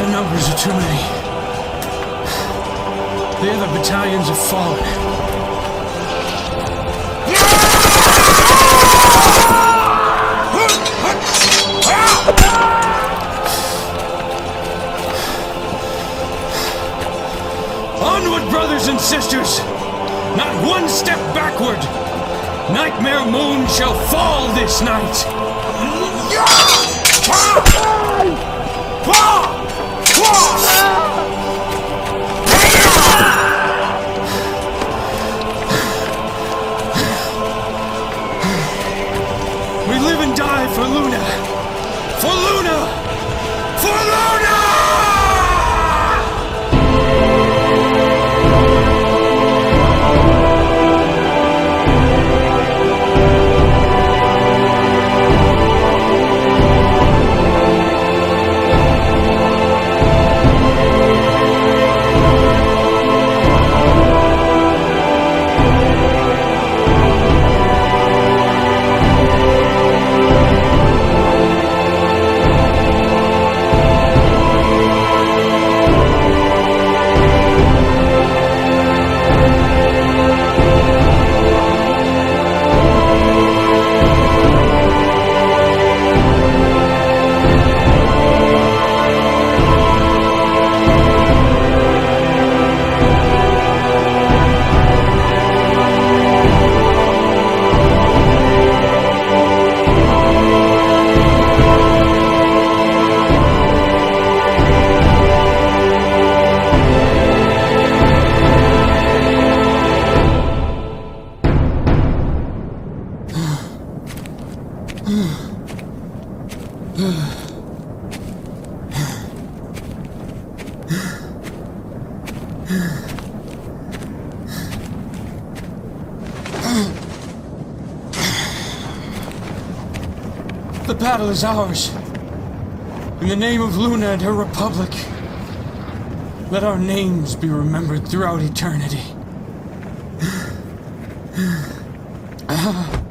The numbers are too many. The other battalions have fallen. Onward, brothers and sisters! Not one step backward! Nightmare Moon shall fall this night! We live and die for Luna! For Luna! For Luna! The battle is ours. In the name of Luna and her republic, let our names be remembered throughout eternity.